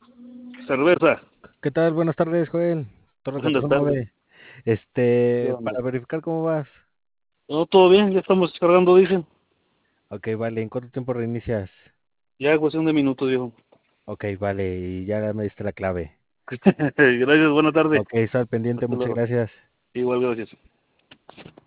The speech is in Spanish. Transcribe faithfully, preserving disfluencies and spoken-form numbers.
Cerveza. ¿Qué tal? Buenas tardes, Joel. Torre Buenas catorce tardes. nueve. ¿Qué Este, onda? para verificar cómo vas. No, todo bien, ya estamos cargando, dicen. Ok, vale. ¿En cuánto tiempo reinicias? Ya cuestión de minutos, viejo. Ok, vale. Y ya me diste la clave. Gracias, buena tarde. Ok, está al pendiente. Hasta Muchas luego. gracias. Igual, gracias.